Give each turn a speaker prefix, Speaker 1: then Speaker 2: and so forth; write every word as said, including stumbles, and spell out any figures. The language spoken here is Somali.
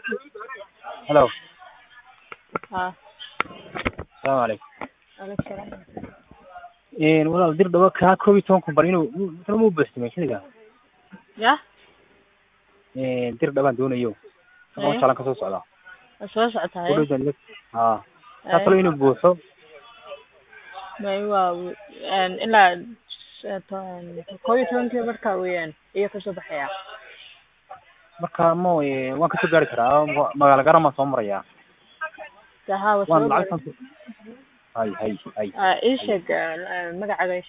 Speaker 1: Hello.
Speaker 2: ها
Speaker 1: Assalamu alaikum.
Speaker 2: عليك السلام.
Speaker 1: Een walaal dir dhawa ka koob iyo toban bar inuu inuu mu bastimay xiliga.
Speaker 2: يا
Speaker 1: Een dir dhawan doonayo. Ama
Speaker 2: ايه
Speaker 1: shalan ka soo socda.
Speaker 2: soo socotaa
Speaker 1: Ku
Speaker 2: eh
Speaker 1: dhaw ha. Ka
Speaker 2: ايه
Speaker 1: talo inuu buuxo.
Speaker 2: ma waa een ilaa koob iyo tobankii markaa weeyaan iyo ka soo baxaya
Speaker 1: Marka mo ee waan ka soo gaari karaa magaala garama soo maraya.
Speaker 2: taha
Speaker 1: Waan
Speaker 2: wasoo
Speaker 1: lacagtan hay hay hay.
Speaker 2: ah ii sheeg magacaaga